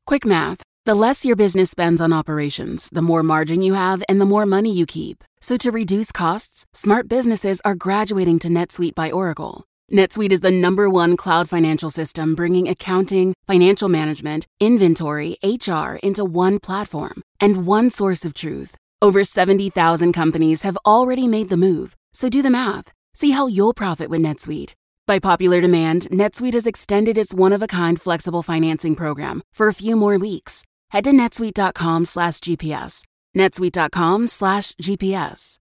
Quick math. The less your business spends on operations, the more margin you have and the more money you keep. So to reduce costs, smart businesses are graduating to NetSuite by Oracle. NetSuite is the #1 cloud financial system bringing accounting, financial management, inventory, HR into one platform and one source of truth. Over 70,000 companies have already made the move. So do the math. See how you'll profit with NetSuite. By popular demand, NetSuite has extended its one-of-a-kind flexible financing program for a few more weeks. Head to netsuite.com/GPS. netsuite.com/GPS.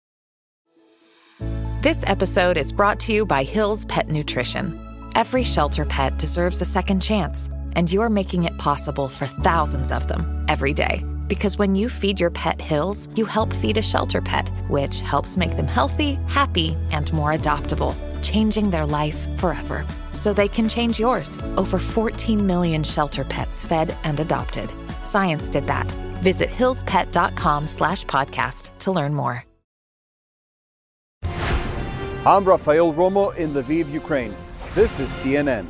This episode is brought to you by Hill's Pet Nutrition. Every shelter pet deserves a second chance, and you're making it possible for thousands of them every day. Because when you feed your pet Hill's, you help feed a shelter pet, which helps make them healthy, happy, and more adoptable, changing their life forever. So they can change yours. Over 14 million shelter pets fed and adopted. Science did that. Visit hillspet.com/podcast to learn more. I'm Rafael Romo in Lviv, Ukraine. This is CNN.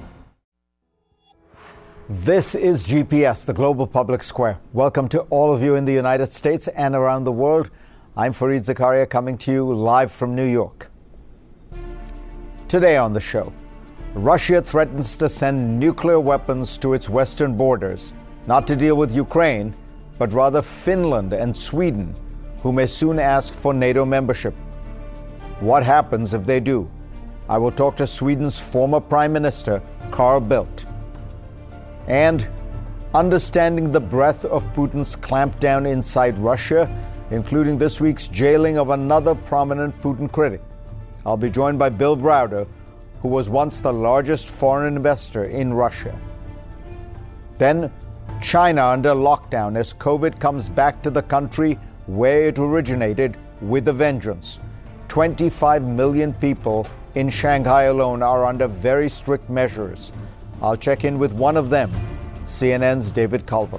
This is GPS, the Global Public Square. Welcome to all of you in the United States and around the world. I'm Fareed Zakaria coming to you live from New York. Today on the show, Russia threatens to send nuclear weapons to its western borders, not to deal with Ukraine, but rather Finland and Sweden, who may soon ask for NATO membership. What happens if they do? I will talk to Sweden's former Prime Minister, Carl Bildt. And understanding the breadth of Putin's clampdown inside Russia, including this week's jailing of another prominent Putin critic. I'll be joined by Bill Browder, who was once the largest foreign investor in Russia. Then, China under lockdown as COVID comes back to the country where it originated with a vengeance. 25 million people in Shanghai alone are under very strict measures. I'll check in with one of them, CNN's David Culver.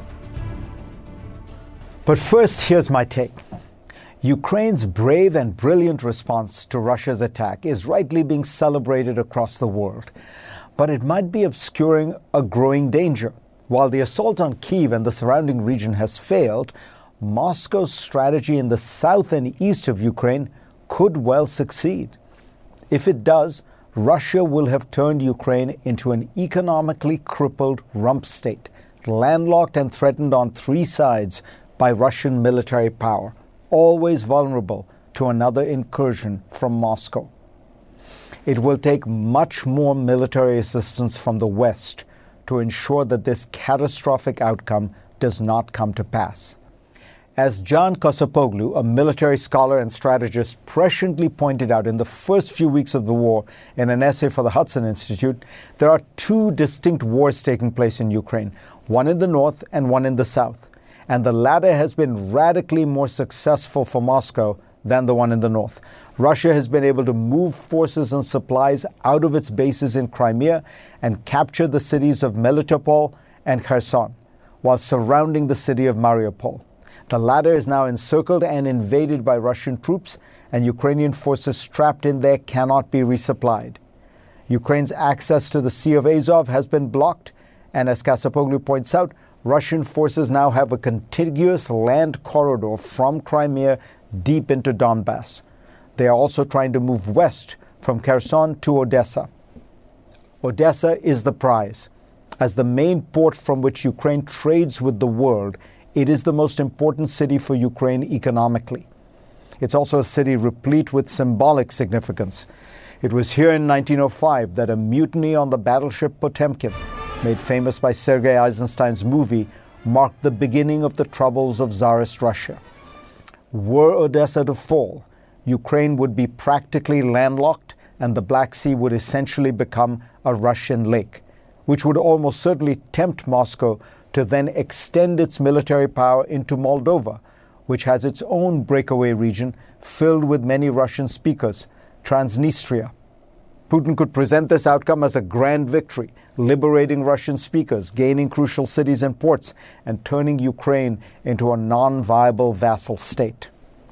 But first, here's my take. Ukraine's brave and brilliant response to Russia's attack is rightly being celebrated across the world. But it might be obscuring a growing danger. While the assault on Kyiv and the surrounding region has failed, Moscow's strategy in the south and east of Ukraine could well succeed. If it does, Russia will have turned Ukraine into an economically crippled rump state, landlocked and threatened on three sides by Russian military power, always vulnerable to another incursion from Moscow. It will take much more military assistance from the West to ensure that this catastrophic outcome does not come to pass. As Can Kosopoglu, a military scholar and strategist, presciently pointed out in the first few weeks of the war in an essay for the Hudson Institute, there are two distinct wars taking place in Ukraine, one in the north and one in the south. And the latter has been radically more successful for Moscow than the one in the north. Russia has been able to move forces and supplies out of its bases in Crimea and capture the cities of Melitopol and Kherson, while surrounding the city of Mariupol. The latter is now encircled and invaded by Russian troops, and Ukrainian forces trapped in there cannot be resupplied. Ukraine's access to the Sea of Azov has been blocked, and as Kasapoglu points out, Russian forces now have a contiguous land corridor from Crimea deep into Donbass. They are also trying to move west from Kherson to Odessa. Odessa is the prize. As the main port from which Ukraine trades with the world, it is the most important city for Ukraine economically. It's also a city replete with symbolic significance. It was here in 1905 that a mutiny on the battleship Potemkin, made famous by Sergei Eisenstein's movie, marked the beginning of the troubles of Tsarist Russia. Were Odessa to fall, Ukraine would be practically landlocked and the Black Sea would essentially become a Russian lake, which would almost certainly tempt Moscow to then extend its military power into Moldova, which has its own breakaway region filled with many Russian speakers, Transnistria. Putin could present this outcome as a grand victory, liberating Russian speakers, gaining crucial cities and ports, and turning Ukraine into a non-viable vassal state.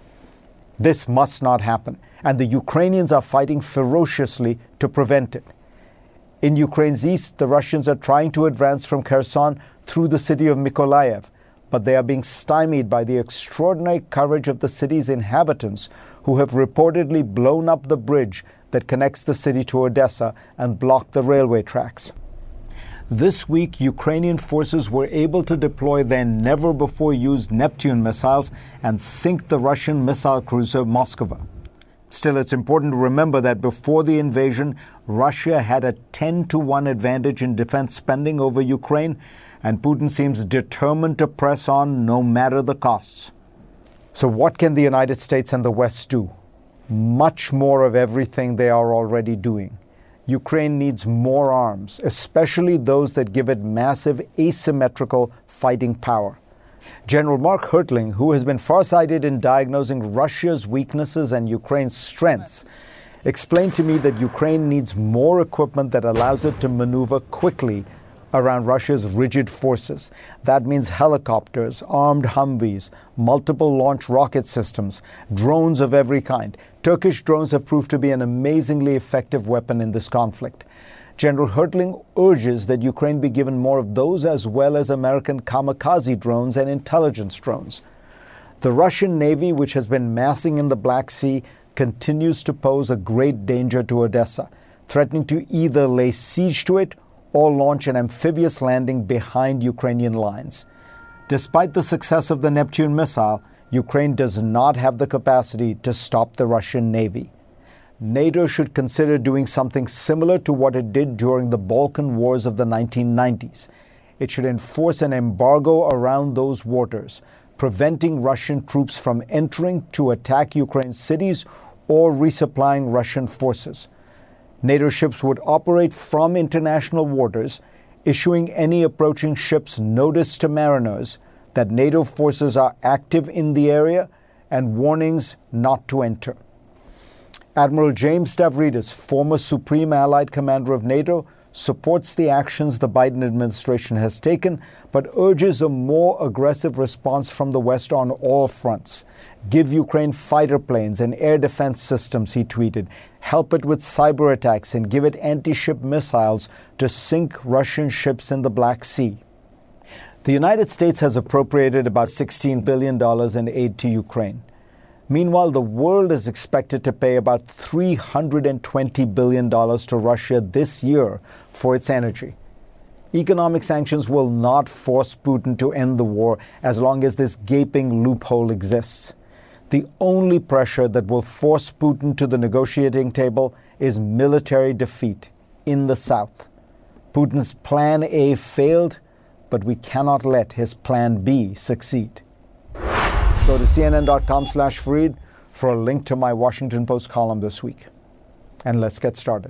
This must not happen, and the Ukrainians are fighting ferociously to prevent it. In Ukraine's east, the Russians are trying to advance from Kherson through the city of Mykolaiv, but they are being stymied by the extraordinary courage of the city's inhabitants, who have reportedly blown up the bridge that connects the city to Odessa and blocked the railway tracks. This week, Ukrainian forces were able to deploy their never-before-used Neptune missiles and sink the Russian missile cruiser Moskva. Still, it's important to remember that before the invasion, Russia had a 10-to-1 advantage in defense spending over Ukraine, and Putin seems determined to press on no matter the costs. So what can the United States and the West do? Much more of everything they are already doing. Ukraine needs more arms, especially those that give it massive asymmetrical fighting power. General Mark Hertling, who has been farsighted in diagnosing Russia's weaknesses and Ukraine's strengths, explained to me that Ukraine needs more equipment that allows it to maneuver quickly around Russia's rigid forces. That means helicopters, armed Humvees, multiple launch rocket systems, drones of every kind. Turkish drones have proved to be an amazingly effective weapon in this conflict. General Hertling urges that Ukraine be given more of those, as well as American kamikaze drones and intelligence drones. The Russian Navy, which has been massing in the Black Sea, continues to pose a great danger to Odessa, threatening to either lay siege to it or launch an amphibious landing behind Ukrainian lines. Despite the success of the Neptune missile, Ukraine does not have the capacity to stop the Russian Navy. NATO should consider doing something similar to what it did during the Balkan Wars of the 1990s. It should enforce an embargo around those waters, preventing Russian troops from entering to attack Ukraine's cities or resupplying Russian forces. NATO ships would operate from international waters, issuing any approaching ships notice to mariners that NATO forces are active in the area and warnings not to enter. Admiral James Stavridis, former Supreme Allied Commander of NATO, supports the actions the Biden administration has taken, but urges a more aggressive response from the West on all fronts. Give Ukraine fighter planes and air defense systems, he tweeted. Help it with cyber attacks and give it anti-ship missiles to sink Russian ships in the Black Sea. The United States has appropriated about $16 billion in aid to Ukraine. Meanwhile, the world is expected to pay about $320 billion to Russia this year for its energy. Economic sanctions will not force Putin to end the war as long as this gaping loophole exists. The only pressure that will force Putin to the negotiating table is military defeat in the south. Putin's Plan A failed, but we cannot let his Plan B succeed. Go to cnn.com/Fareed for a link to my Washington Post column this week. And let's get started.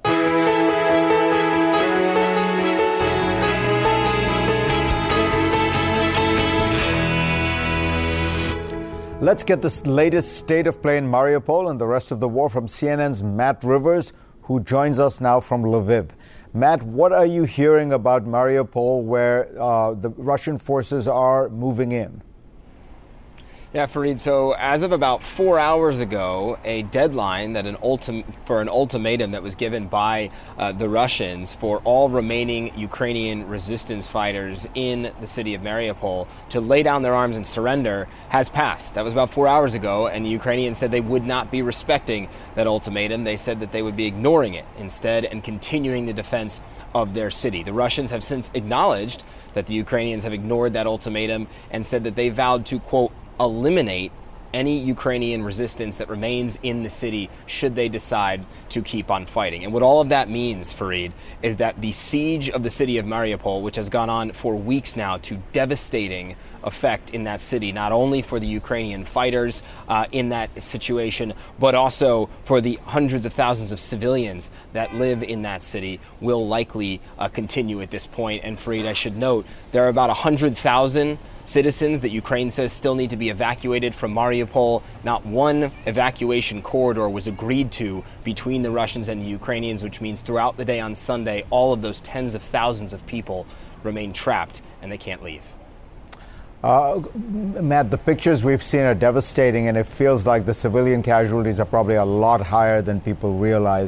Let's get the latest state of play in Mariupol and the rest of the war from CNN's Matt Rivers, who joins us now from Lviv. Matt, what are you hearing about Mariupol, where the Russian forces are moving in? Yeah, Fareed, so as of about 4 hours ago, a deadline that for an ultimatum that was given by the Russians for all remaining Ukrainian resistance fighters in the city of Mariupol to lay down their arms and surrender has passed. That was about 4 hours ago, and the Ukrainians said they would not be respecting that ultimatum. They said that they would be ignoring it instead and continuing the defense of their city. The Russians have since acknowledged that the Ukrainians have ignored that ultimatum and said that they vowed to, quote, eliminate any Ukrainian resistance that remains in the city should they decide to keep on fighting. And what all of that means, Fareed, is that the siege of the city of Mariupol, which has gone on for weeks now, to devastating effect in that city, not only for the Ukrainian fighters in that situation, but also for the hundreds of thousands of civilians that live in that city, will likely continue at this point. And Fareed, I should note, there are about 100,000 citizens that Ukraine says still need to be evacuated from Mariupol. Not one evacuation corridor was agreed to between the Russians and the Ukrainians, which means throughout the day on Sunday, all of those tens of thousands of people remain trapped and they can't leave. Matt, the pictures we've seen are devastating, and it feels like the civilian casualties are probably a lot higher than people realize.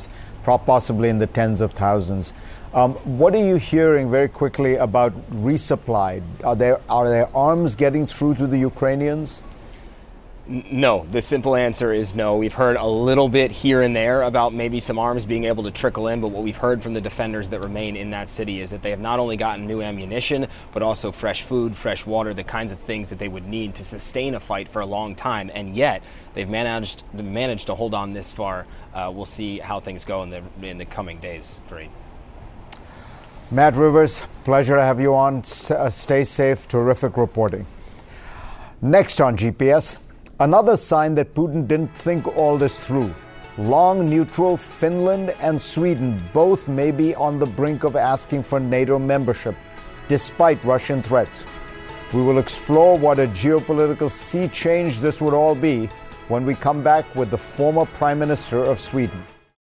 possibly in the tens of thousands. What are you hearing very quickly about resupply? Are there arms getting through to the Ukrainians? No, the simple answer is no. We've heard a little bit here and there about maybe some arms being able to trickle in, but what we've heard from the defenders that remain in that city is that they have not only gotten new ammunition, but also fresh food, fresh water, the kinds of things that they would need to sustain a fight for a long time, and yet they've managed to hold on this far. We'll see how things go in the coming days, Fareed. Matt Rivers, pleasure to have you on. Stay safe, terrific reporting. Next on GPS, another sign that Putin didn't think all this through. Long neutral Finland and Sweden both may be on the brink of asking for NATO membership, despite Russian threats. We will explore what a geopolitical sea change this would all be when we come back with the former Prime Minister of Sweden.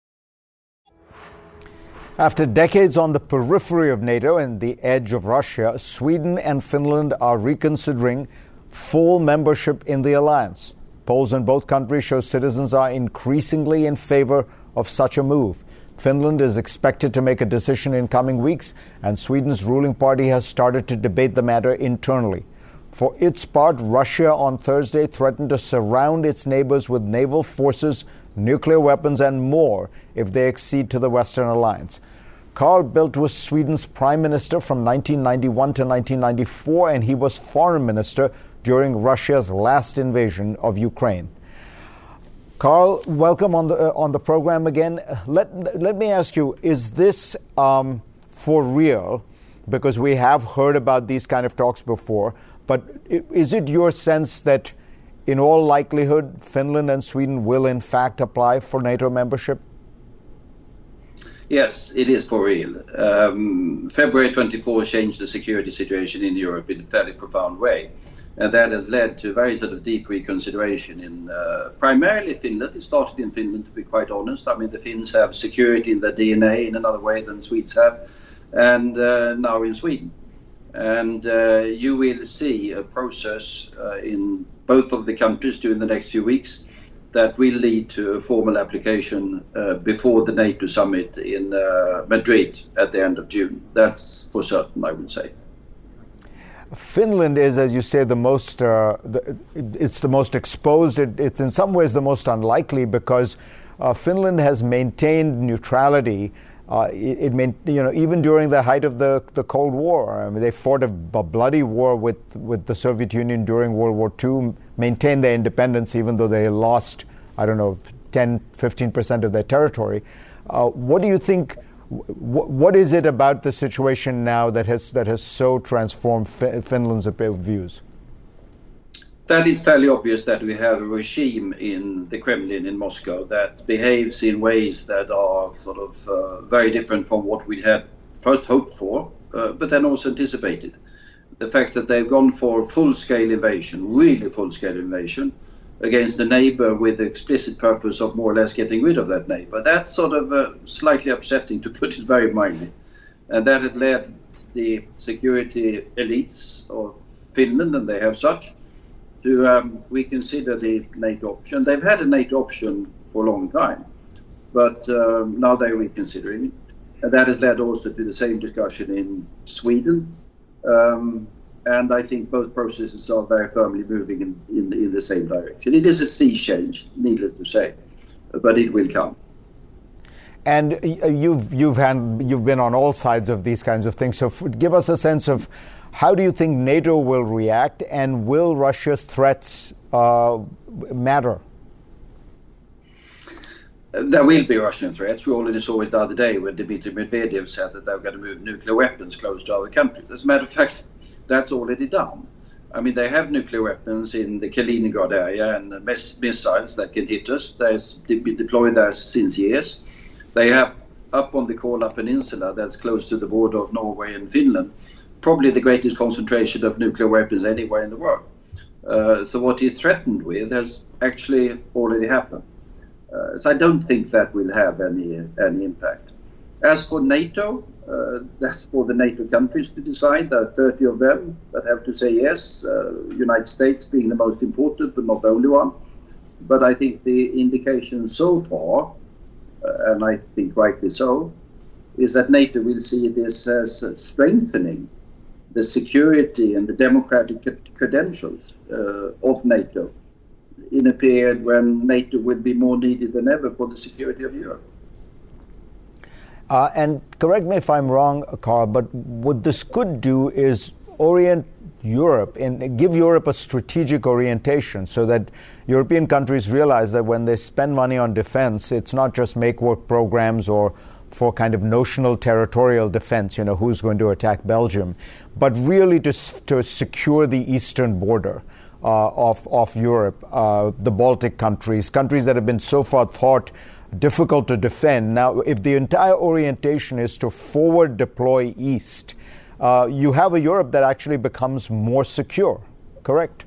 After decades on the periphery of NATO and the edge of Russia, Sweden and Finland are reconsidering full membership in the alliance. Polls in both countries show citizens are increasingly in favor of such a move. Finland is expected to make a decision in coming weeks, and Sweden's ruling party has started to debate the matter internally. For its part, Russia on Thursday threatened to surround its neighbors with naval forces, nuclear weapons, and more if they accede to the Western alliance. Carl Bildt was Sweden's prime minister from 1991 to 1994, and he was foreign minister during Russia's last invasion of Ukraine. Carl, welcome on the program again. Let me ask you, is this for real? Because we have heard about these kind of talks before, but is it your sense that in all likelihood Finland and Sweden will in fact apply for NATO membership? Yes, it is for real. February 24 changed the security situation in Europe in a fairly profound way. And that has led to very sort of deep reconsideration in primarily Finland. It started in Finland, to be quite honest. I mean, the Finns have security in their DNA in another way than Swedes have, and now in Sweden. And you will see a process in both of the countries during the next few weeks that will lead to a formal application before the NATO summit in Madrid at the end of June. That's for certain, I would say. Finland is, as you say, the most exposed. It's in some ways the most unlikely because Finland has maintained neutrality. Even during the height of the Cold War, I mean, they fought a bloody war with the Soviet Union during World War II, maintained their independence even though they lost, 10-15% of their territory. What do you think? What is it about the situation now that has so transformed Finland's views? That is fairly obvious that we have a regime in the Kremlin in Moscow that behaves in ways that are sort of very different from what we had first hoped for, but then also anticipated. The fact that they've gone for full-scale invasion, really full-scale invasion, against a neighbor with the explicit purpose of more or less getting rid of that neighbor. That's sort of slightly upsetting, to put it very mildly. And that had led the security elites of Finland, and they have such, to reconsider the NATO option. They've had a NATO option for a long time, but now they're reconsidering it. And that has led also to the same discussion in Sweden. And I think both processes are very firmly moving in the same direction. It is a sea change, needless to say, but it will come. And you've been on all sides of these kinds of things. So give us a sense of how do you think NATO will react, and will Russia's threats matter? There will be Russian threats. We already saw it the other day when Dmitry Medvedev said that they were going to move nuclear weapons close to other countries. As a matter of fact, that's already done. I mean, they have nuclear weapons in the Kaliningrad area and missiles that can hit us. They've been deployed there since years. They have up on the Kola Peninsula, that's close to the border of Norway and Finland, probably the greatest concentration of nuclear weapons anywhere in the world. So what he threatened with has actually already happened. So I don't think that will have any impact. As for NATO, that's for the NATO countries to decide. There are 30 of them that have to say yes, United States being the most important, but not the only one. But I think the indications so far and I think rightly so, is that NATO will see this as strengthening the security and the democratic credentials of NATO in a period when NATO will be more needed than ever for the security of Europe. And correct me if I'm wrong, Carl, but what this could do is orient Europe and give Europe a strategic orientation so that European countries realize that when they spend money on defense, it's not just make-work programs or for kind of notional territorial defense, who's going to attack Belgium, but really to secure the eastern border of Europe, the Baltic countries that have been so far thought difficult to defend. Now, if the entire orientation is to forward deploy east, you have a Europe that actually becomes more secure, correct?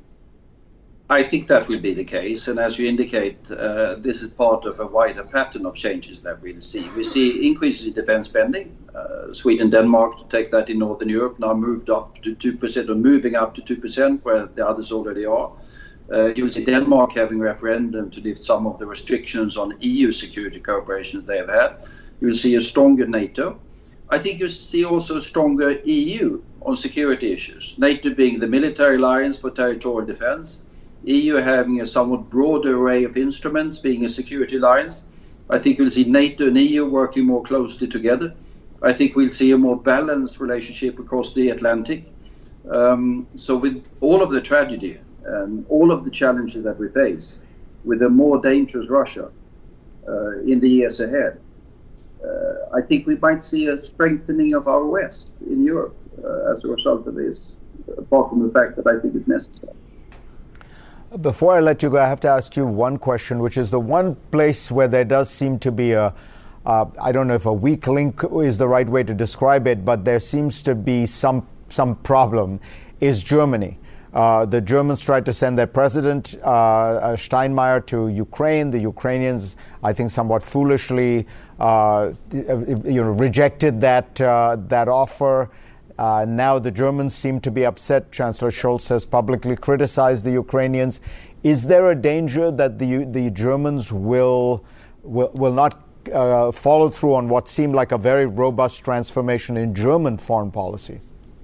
I think that will be the case, and as you indicate, this is part of a wider pattern of changes that we'll see. We see increases in defense spending. Sweden, Denmark, to take that in Northern Europe, now moved up to 2%, or moving up to 2%, where the others already are. You will see Denmark having a referendum to lift some of the restrictions on EU security cooperation they have had. You will see a stronger NATO. I think you see also a stronger EU on security issues. NATO being the military alliance for territorial defense, EU having a somewhat broader array of instruments, being a security alliance. I think we'll see NATO and EU working more closely together. I think we'll see a more balanced relationship across the Atlantic. So with all of the tragedy and all of the challenges that we face, with a more dangerous Russia in the years ahead, I think we might see a strengthening of our West in Europe as a result of this, apart from the fact that I think it's necessary. Before I let you go, I have to ask you one question, which is the one place where there does seem to be I don't know if a weak link is the right way to describe it, but there seems to be some problem, is Germany. The Germans tried to send their president, Steinmeier, to Ukraine. The Ukrainians, I think somewhat foolishly, rejected that offer. Now the Germans seem to be upset. Chancellor Scholz has publicly criticized the Ukrainians. Is there a danger that the Germans will not follow through on what seemed like a very robust transformation in German foreign policy?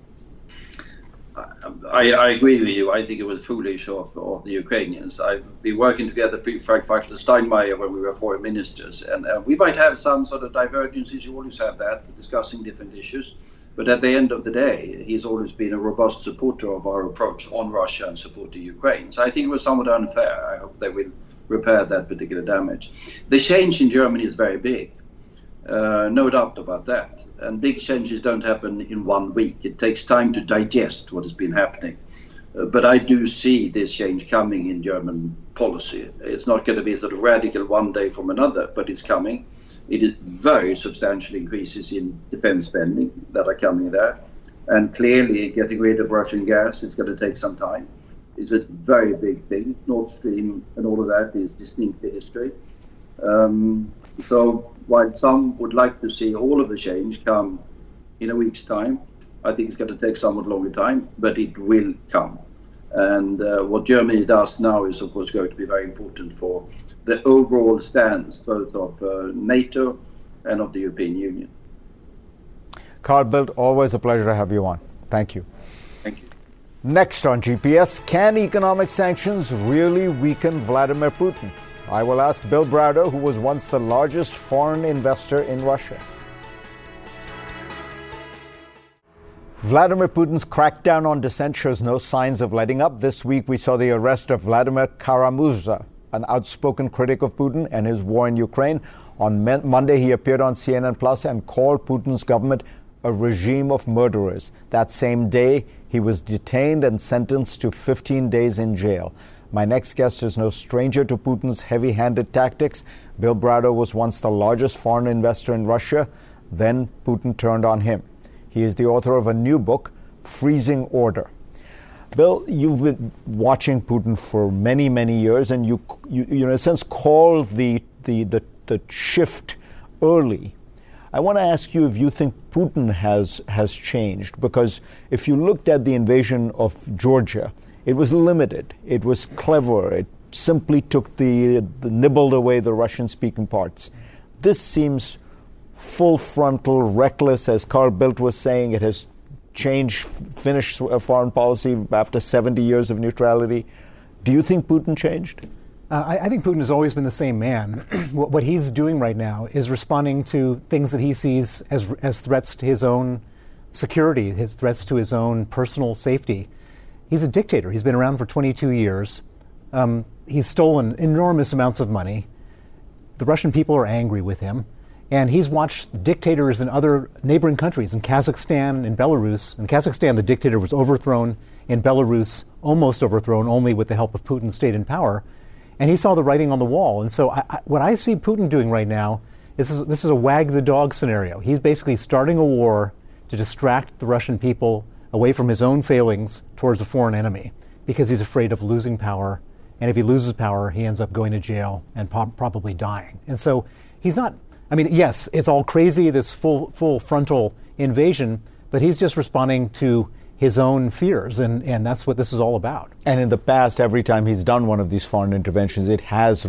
I agree with you. I think it was foolish of the Ukrainians. I've been working together with Frank-Walter Steinmeier when we were foreign ministers, and we might have some sort of divergences. You always have that, discussing different issues. But at the end of the day, he's always been a robust supporter of our approach on Russia and supporting Ukraine. So I think it was somewhat unfair. I hope they will repair that particular damage. The change in Germany is very big. No doubt about that. And big changes don't happen in 1 week. It takes time to digest what has been happening. But I do see this change coming in German policy. It's not going to be sort of radical one day from another, but it's coming. It is very substantial increases in defense spending that are coming there. And clearly getting rid of Russian gas, it's going to take some time. It's a very big thing. Nord Stream and all of that is distinctly history. So while some would like to see all of the change come in a week's time, I think it's going to take somewhat longer time, but it will come. And what Germany does now is, of course, going to be very important for the overall stance, both of NATO and of the European Union. Carl Bildt, always a pleasure to have you on. Thank you. Thank you. Next on GPS, can economic sanctions really weaken Vladimir Putin? I will ask Bill Browder, who was once the largest foreign investor in Russia. Vladimir Putin's crackdown on dissent shows no signs of letting up. This week we saw the arrest of Vladimir Kara-Murza, an outspoken critic of Putin and his war in Ukraine. On Monday, he appeared on CNN Plus and called Putin's government a regime of murderers. That same day, he was detained and sentenced to 15 days in jail. My next guest is no stranger to Putin's heavy-handed tactics. Bill Browder was once the largest foreign investor in Russia. Then Putin turned on him. He is the author of a new book, Freezing Order. Bill, you've been watching Putin for many, many years, and you in a sense called the shift early. I want to ask you if you think Putin has changed, because if you looked at the invasion of Georgia, it was limited, it was clever, it simply nibbled away the Russian-speaking parts. this seems full frontal, reckless, as Carl Bildt was saying. It has changed Finnish foreign policy after 70 years of neutrality. Do you think Putin changed? I think Putin has always been the same man. What he's doing right now is responding to things that he sees as threats to his own security, his threats to his own personal safety. He's a dictator. He's been around for 22 years. He's stolen enormous amounts of money. The Russian people are angry with him. And he's watched dictators in other neighboring countries, in Kazakhstan, in Belarus. In Kazakhstan, the dictator was overthrown. In Belarus, almost overthrown, only with the help of Putin stayed in power. And he saw the writing on the wall. And so what I see Putin doing right now, this is a wag the dog scenario. He's basically starting a war to distract the Russian people away from his own failings towards a foreign enemy, because he's afraid of losing power. And if he loses power, he ends up going to jail and probably dying. And so he's not, I mean, yes, it's all crazy, this full frontal invasion, but he's just responding to his own fears, and that's what this is all about. And in the past, every time he's done one of these foreign interventions, it has,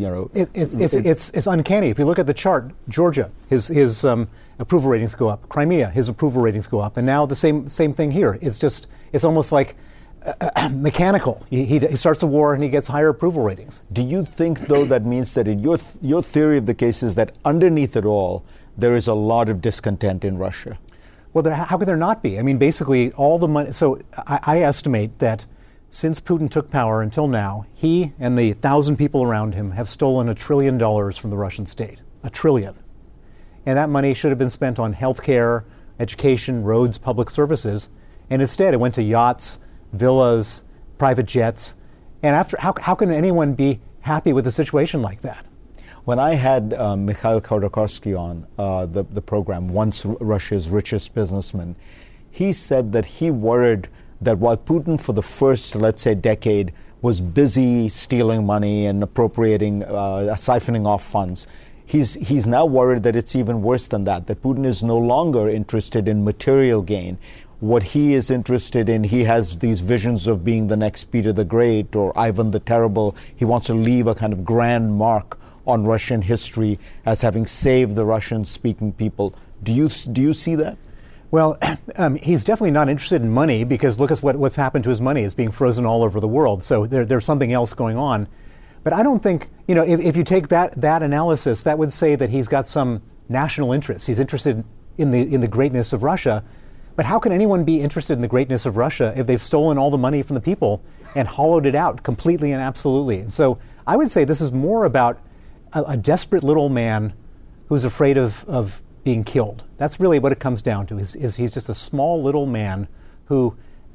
it's uncanny. If you look at the chart, Georgia, his approval ratings go up. Crimea, his approval ratings go up, and now the same thing here. It's almost like mechanical. He starts a war and he gets higher approval ratings. Do you think, though, that means that in your theory of the case is that underneath it all, there is a lot of discontent in Russia? Well, how could there not be? I mean, basically, all the money. So I estimate that since Putin took power until now, he and the 1,000 people around him have stolen $1 trillion from the Russian state. $1 trillion. And that money should have been spent on healthcare, education, roads, public services. And instead, it went to yachts, villas, private jets. And how can anyone be happy with a situation like that? When I had Mikhail Khodorkovsky on the program, once Russia's richest businessman, he said that he worried that while Putin for the first, let's say, decade was busy stealing money and appropriating, siphoning off funds, he's now worried that it's even worse than that Putin is no longer interested in material gain. What he is interested in, he has these visions of being the next Peter the Great or Ivan the Terrible. He wants to leave a kind of grand mark on Russian history as having saved the Russian-speaking people. Do you see that? Well, he's definitely not interested in money, because look at what's happened to his money. It's being frozen all over the world. So there's something else going on. But I don't think, if you take that analysis, that would say that he's got some national interest. He's interested in the greatness of Russia. But how can anyone be interested in the greatness of Russia if they've stolen all the money from the people and hollowed it out completely and absolutely? And so I would say this is more about a desperate little man who's afraid of being killed. That's really what it comes down to. Is he's just a small little man who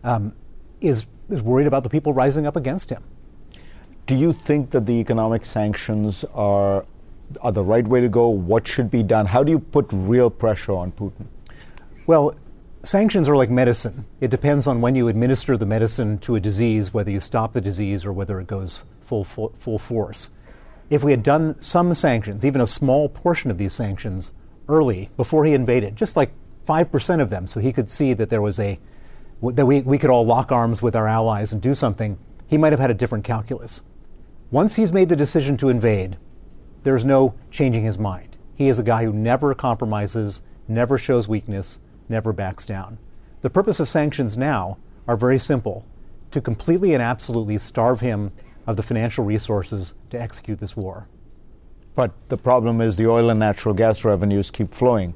is worried about the people rising up against him. Do you think that the economic sanctions are the right way to go? What should be done? How do you put real pressure on Putin? Well, sanctions are like medicine. It depends on when you administer the medicine to a disease, whether you stop the disease or whether it goes full force. If we had done some sanctions, even a small portion of these sanctions, early, before he invaded, just like 5% of them, so he could see that there was that we could all lock arms with our allies and do something, he might have had a different calculus. Once he's made the decision to invade, there's no changing his mind. He is a guy who never compromises, never shows weakness, never backs down. The purpose of sanctions now are very simple: to completely and absolutely starve him of the financial resources to execute this war. But the problem is the oil and natural gas revenues keep flowing.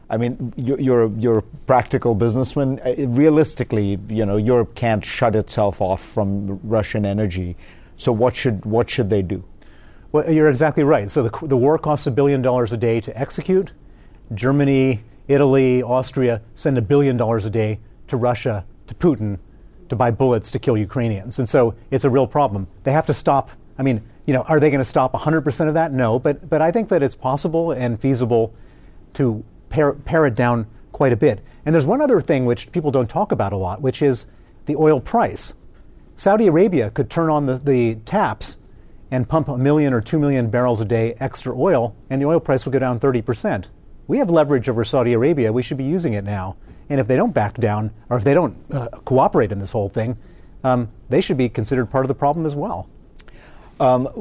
You're a practical businessman. Realistically, Europe can't shut itself off from Russian energy. So what should they do? Well, you're exactly right. So the war costs $1 billion a day to execute. Germany, Italy, Austria send $1 billion a day to Russia, to Putin, to buy bullets to kill Ukrainians. And so it's a real problem. They have to stop. I mean, are they going to stop 100% of that? No, but I think that it's possible and feasible to pare it down quite a bit. And there's one other thing which people don't talk about a lot, which is the oil price. Saudi Arabia could turn on the taps and pump 1 million or 2 million barrels a day extra oil, and the oil price would go down 30%. We have leverage over Saudi Arabia. We should be using it now. And if they don't back down, or if they don't cooperate in this whole thing, they should be considered part of the problem as well.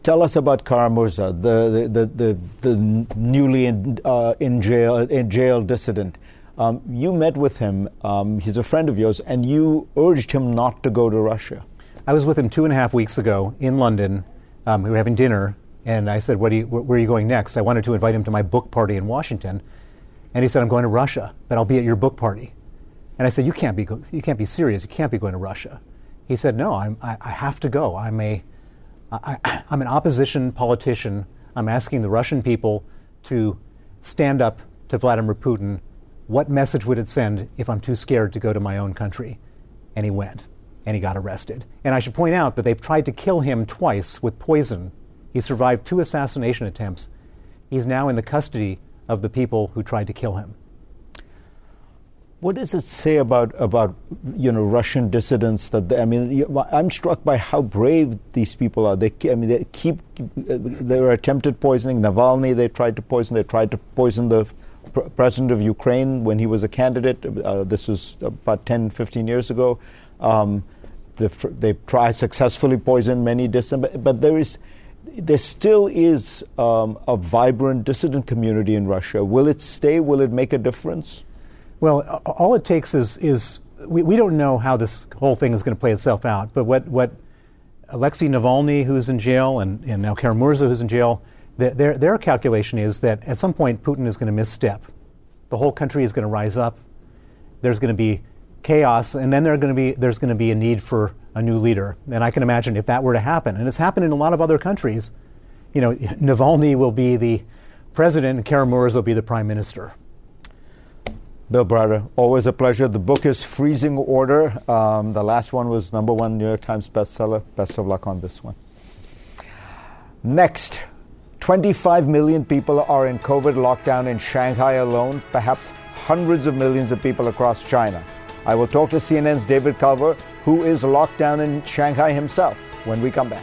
Tell us about Kara-Murza, the newly in jail dissident. You met with him. He's a friend of yours, and you urged him not to go to Russia. I was with him 2.5 weeks ago in London. We were having dinner, and I said, where are you going next? I wanted to invite him to my book party in Washington, and he said, I'm going to Russia, but I'll be at your book party. And I said, you can't be serious. You can't be going to Russia. He said, no, I have to go. I'm an opposition politician. I'm asking the Russian people to stand up to Vladimir Putin. What message would it send if I'm too scared to go to my own country? And he went, and he got arrested. And I should point out that they've tried to kill him twice with poison. He survived 2 assassination attempts. He's now in the custody of the people who tried to kill him. What does it say about Russian dissidents? I'm struck by how brave these people are. They were attempted poisoning. Navalny, they tried to poison. They tried to poison the president of Ukraine when he was a candidate. This was about 10, 15 years ago. They tried successfully poison many dissidents, but there still is a vibrant dissident community in Russia. Will it stay? Will it make a difference? Well, all it takes is we don't know how this whole thing is going to play itself out, but what Alexei Navalny, who's in jail, and now Kara-Murza, who's in jail, their calculation is that at some point Putin is going to misstep. The whole country is going to rise up. There's going to be chaos, and then there's going to be a need for a new leader. And I can imagine if that were to happen, and it's happened in a lot of other countries, Navalny will be the president and Kara-Murza will be the prime minister. Bill Browder, always a pleasure. The book is Freezing Order. The last one was #1 New York Times bestseller. Best of luck on this one. Next, 25 million people are in COVID lockdown in Shanghai alone, perhaps hundreds of millions of people across China. I will talk to CNN's David Culver, who is locked down in Shanghai himself, when we come back.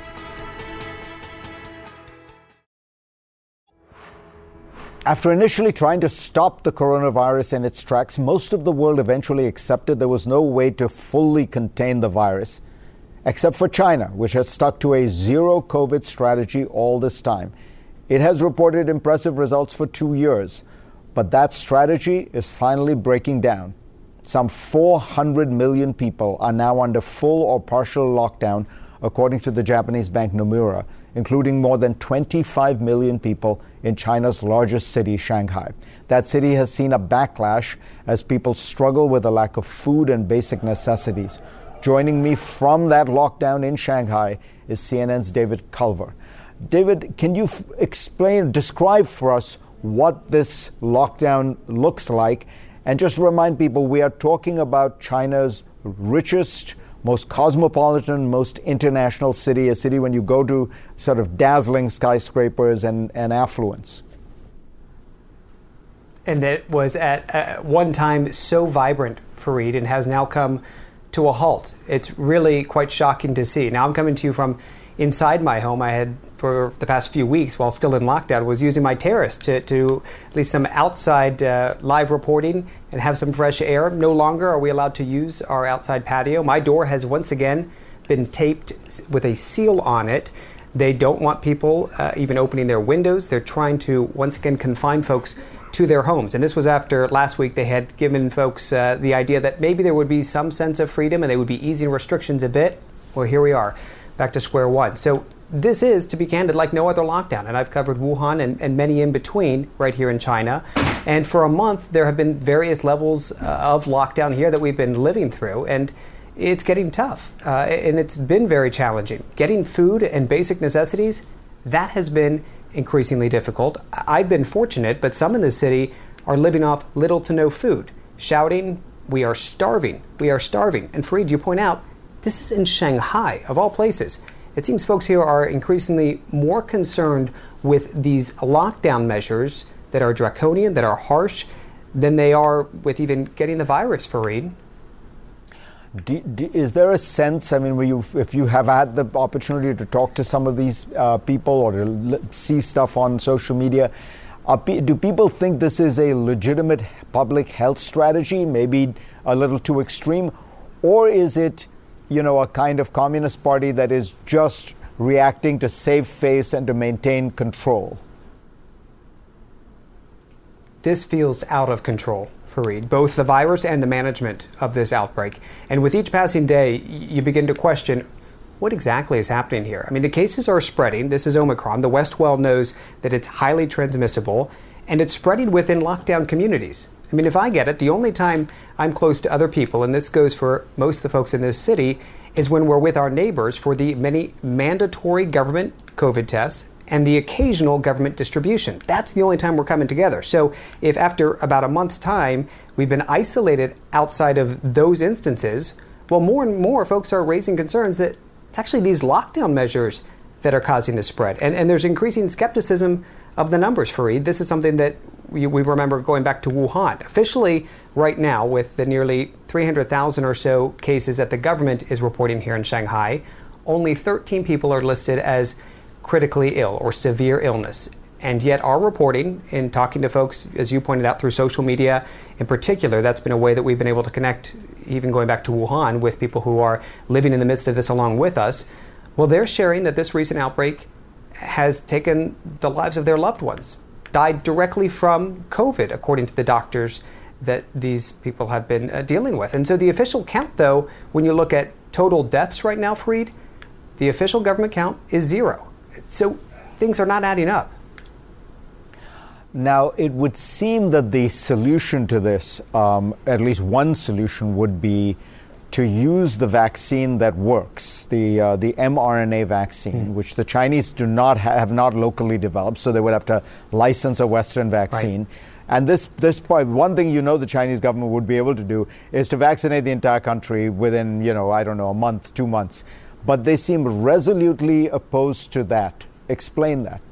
After initially trying to stop the coronavirus in its tracks, most of the world eventually accepted there was no way to fully contain the virus, except for China, which has stuck to a zero COVID strategy all this time. It has reported impressive results for 2 years, but that strategy is finally breaking down. Some 400 million people are now under full or partial lockdown, according to the Japanese bank Nomura, including more than 25 million people in China's largest city, Shanghai. That city has seen a backlash as people struggle with a lack of food and basic necessities. Joining me from that lockdown in Shanghai is CNN's David Culver. David, can you describe for us what this lockdown looks like? And just remind people, we are talking about China's richest, most cosmopolitan, most international city, a city when you go to sort of dazzling skyscrapers and affluence. And that was at one time so vibrant, Fareed, and has now come to a halt. It's really quite shocking to see. Now I'm coming to you from inside my home. I had, for the past few weeks, while still in lockdown, was using my terrace to at least some outside live reporting and have some fresh air. No longer are we allowed to use our outside patio. My door has once again been taped with a seal on it. They don't want people even opening their windows. They're trying to once again confine folks to their homes. And this was after last week they had given folks the idea that maybe there would be some sense of freedom and they would be easing restrictions a bit. Well, here we are, back to square one. So this is, to be candid, like no other lockdown. And I've covered Wuhan and many in between right here in China. And for a month, there have been various levels of lockdown here that we've been living through. And it's getting tough. And it's been very challenging. Getting food and basic necessities, that has been increasingly difficult. I've been fortunate, but some in the city are living off little to no food, shouting, "We are starving, we are starving." And Fareed, you point out, this is in Shanghai, of all places. It seems folks here are increasingly more concerned with these lockdown measures that are draconian, that are harsh, than they are with even getting the virus, Fareed. Is there a sense, I mean, if you have had the opportunity to talk to some of these people or to see stuff on social media, do people think this is a legitimate public health strategy, maybe a little too extreme? Or is it, a kind of communist party that is just reacting to save face and to maintain control? This feels out of control, Fareed, both the virus and the management of this outbreak. And with each passing day, you begin to question what exactly is happening here. I mean, the cases are spreading. This is Omicron. The West well knows that it's highly transmissible, and it's spreading within lockdown communities. I mean, if I get it, the only time I'm close to other people, and this goes for most of the folks in this city, is when we're with our neighbors for the many mandatory government COVID tests and the occasional government distribution. That's the only time we're coming together. So if after about a month's time, we've been isolated outside of those instances, well, more and more folks are raising concerns that it's actually these lockdown measures that are causing the spread. And there's increasing skepticism of the numbers, Fareed. This is something that we remember going back to Wuhan. Officially, right now, with the nearly 300,000 or so cases that the government is reporting here in Shanghai, only 13 people are listed as critically ill or severe illness. And yet our reporting, in talking to folks, as you pointed out, through social media in particular, that's been a way that we've been able to connect, even going back to Wuhan, with people who are living in the midst of this along with us. Well, they're sharing that this recent outbreak has taken the lives of their loved ones, died directly from COVID, according to the doctors that these people have been dealing with. And so the official count, though, when you look at total deaths right now, Fareed, the official government count is 0. So things are not adding up. Now, it would seem that the solution to this, at least one solution, would be to use the vaccine that works, the mRNA vaccine, which the Chinese have not locally developed, so they would have to license a Western vaccine. Right. And this one thing the Chinese government would be able to do is to vaccinate the entire country within, a month, 2 months. But they seem resolutely opposed to that. Explain that.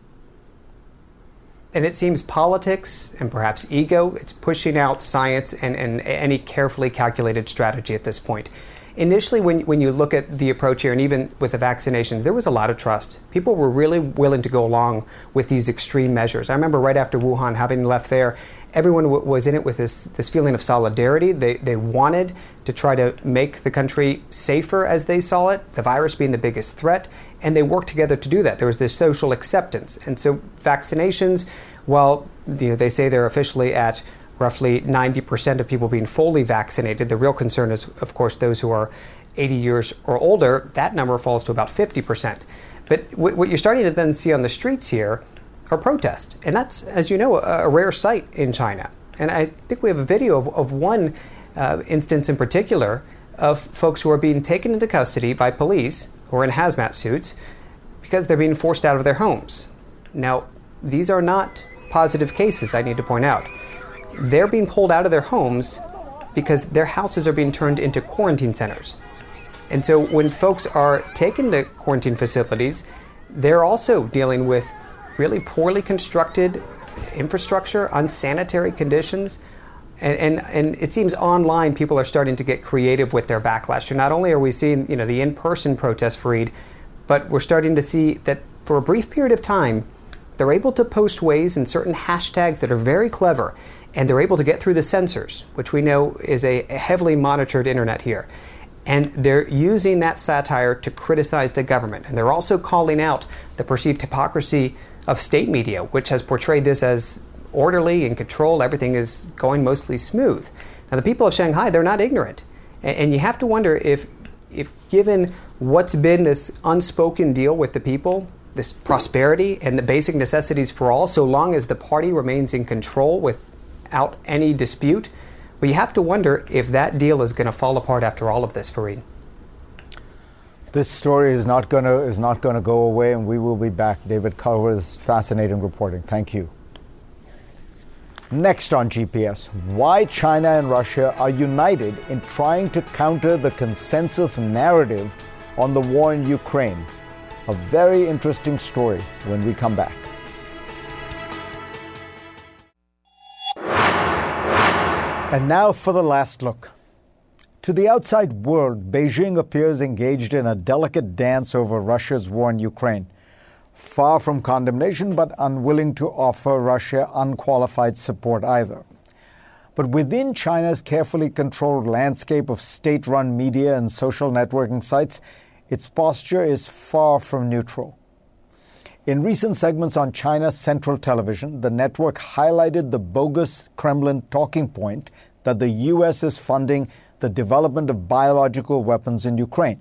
And it seems politics and perhaps ego, it's pushing out science and any carefully calculated strategy at this point. Initially, when you look at the approach here, and even with the vaccinations, there was a lot of trust. People were really willing to go along with these extreme measures. I remember right after Wuhan, having left there, everyone was in it with this feeling of solidarity. They wanted to try to make the country safer as they saw it, the virus being the biggest threat, and they worked together to do that. There was this social acceptance. And so vaccinations, while they say they're officially at roughly 90% of people being fully vaccinated, the real concern is, of course, those who are 80 years or older. That number falls to about 50%. But what you're starting to then see on the streets here are protests. And that's, as you know, a rare sight in China. And I think we have a video of one instance in particular of folks who are being taken into custody by police who are in hazmat suits because they're being forced out of their homes. Now, these are not positive cases, I need to point out. They're being pulled out of their homes because their houses are being turned into quarantine centers. And so when folks are taken to quarantine facilities, they're also dealing with really poorly constructed infrastructure, unsanitary conditions. And it seems online people are starting to get creative with their backlash. So not only are we seeing the in-person protests, Fareed, but we're starting to see that for a brief period of time, they're able to post ways and certain hashtags that are very clever, and they're able to get through the censors, which we know is a heavily monitored internet here. And they're using that satire to criticize the government. And they're also calling out the perceived hypocrisy of state media, which has portrayed this as orderly and controlled. Everything is going mostly smooth. Now, the people of Shanghai, they're not ignorant. And you have to wonder if given what's been this unspoken deal with the people, this prosperity and the basic necessities for all, so long as the party remains in control without any dispute, but you have to wonder if that deal is going to fall apart after all of this, Fareed. This story is not going to go away, and we will be back. David Culver's fascinating reporting. Thank you. Next on GPS, why China and Russia are united in trying to counter the consensus narrative on the war in Ukraine. A very interesting story when we come back. And now for the last look. To the outside world, Beijing appears engaged in a delicate dance over Russia's war in Ukraine. Far from condemnation, but unwilling to offer Russia unqualified support either. But within China's carefully controlled landscape of state-run media and social networking sites, its posture is far from neutral. In recent segments on China's Central Television, the network highlighted the bogus Kremlin talking point that the U.S. is funding the development of biological weapons in Ukraine.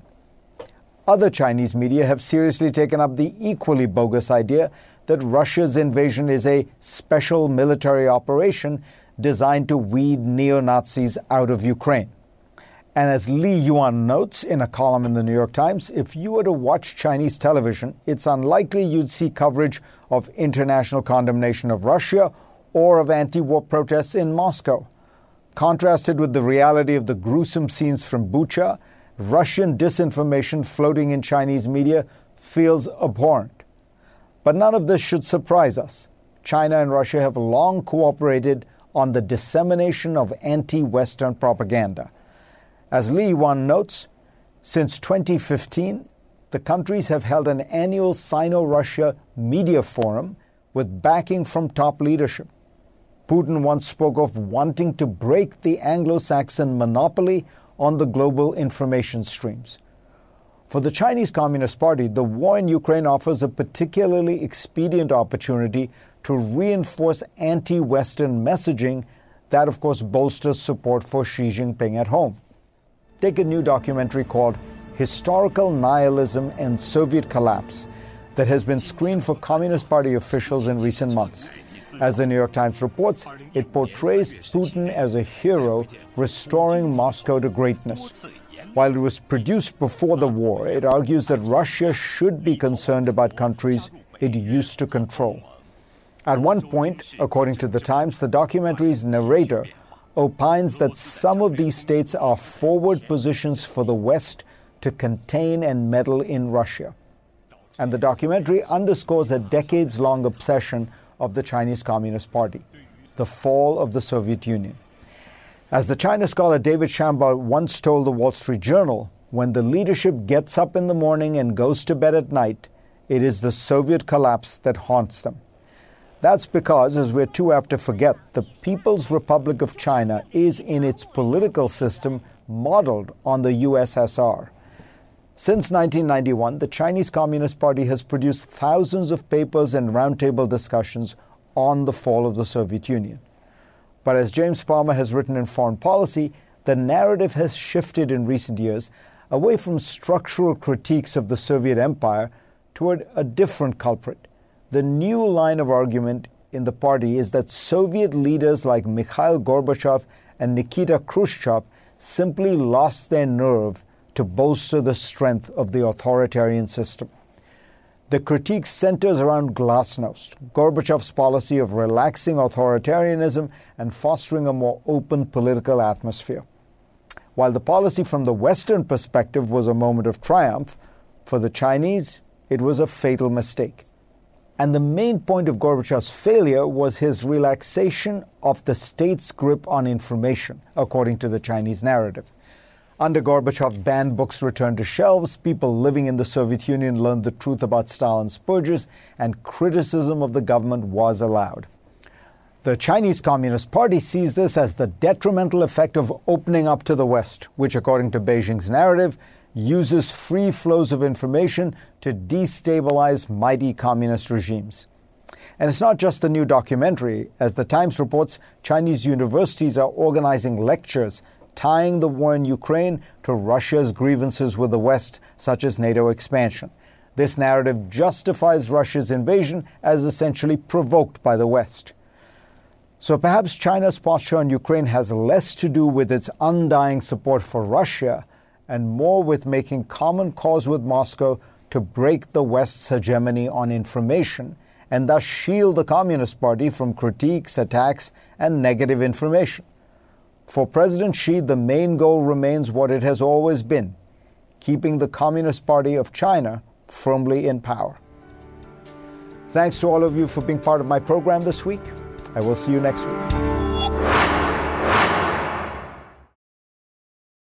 Other Chinese media have seriously taken up the equally bogus idea that Russia's invasion is a special military operation designed to weed neo-Nazis out of Ukraine. And as Li Yuan notes in a column in the New York Times, if you were to watch Chinese television, it's unlikely you'd see coverage of international condemnation of Russia or of anti-war protests in Moscow. Contrasted with the reality of the gruesome scenes from Bucha, Russian disinformation floating in Chinese media feels abhorrent. But none of this should surprise us. China and Russia have long cooperated on the dissemination of anti-Western propaganda. As Li Yuan notes, since 2015, the countries have held an annual Sino-Russia media forum with backing from top leadership. Putin once spoke of wanting to break the Anglo-Saxon monopoly on the global information streams. For the Chinese Communist Party, the war in Ukraine offers a particularly expedient opportunity to reinforce anti-Western messaging that, of course, bolsters support for Xi Jinping at home. Take a new documentary called Historical Nihilism and Soviet Collapse that has been screened for Communist Party officials in recent months. As the New York Times reports, it portrays Putin as a hero restoring Moscow to greatness. While it was produced before the war, it argues that Russia should be concerned about countries it used to control. At one point, according to the Times, the documentary's narrator opines that some of these states are forward positions for the West to contain and meddle in Russia. And the documentary underscores a decades-long obsession of the Chinese Communist Party, the fall of the Soviet Union. As the China scholar David Shambaugh once told the Wall Street Journal, when the leadership gets up in the morning and goes to bed at night, it is the Soviet collapse that haunts them. That's because, as we're too apt to forget, the People's Republic of China is in its political system modeled on the USSR. Since 1991, the Chinese Communist Party has produced thousands of papers and roundtable discussions on the fall of the Soviet Union. But as James Palmer has written in Foreign Policy, the narrative has shifted in recent years away from structural critiques of the Soviet Empire toward a different culprit. The new line of argument in the party is that Soviet leaders like Mikhail Gorbachev and Nikita Khrushchev simply lost their nerve to bolster the strength of the authoritarian system. The critique centers around glasnost, Gorbachev's policy of relaxing authoritarianism and fostering a more open political atmosphere. While the policy from the Western perspective was a moment of triumph, for the Chinese, it was a fatal mistake. And the main point of Gorbachev's failure was his relaxation of the state's grip on information, according to the Chinese narrative. Under Gorbachev, banned books returned to shelves, people living in the Soviet Union learned the truth about Stalin's purges, and criticism of the government was allowed. The Chinese Communist Party sees this as the detrimental effect of opening up to the West, which, according to Beijing's narrative, uses free flows of information to destabilize mighty communist regimes. And it's not just the new documentary. As the Times reports, Chinese universities are organizing lectures tying the war in Ukraine to Russia's grievances with the West, such as NATO expansion. This narrative justifies Russia's invasion as essentially provoked by the West. So perhaps China's posture on Ukraine has less to do with its undying support for Russia and more with making common cause with Moscow to break the West's hegemony on information and thus shield the Communist Party from critiques, attacks, and negative information. For President Xi, the main goal remains what it has always been, keeping the Communist Party of China firmly in power. Thanks to all of you for being part of my program this week. I will see you next week.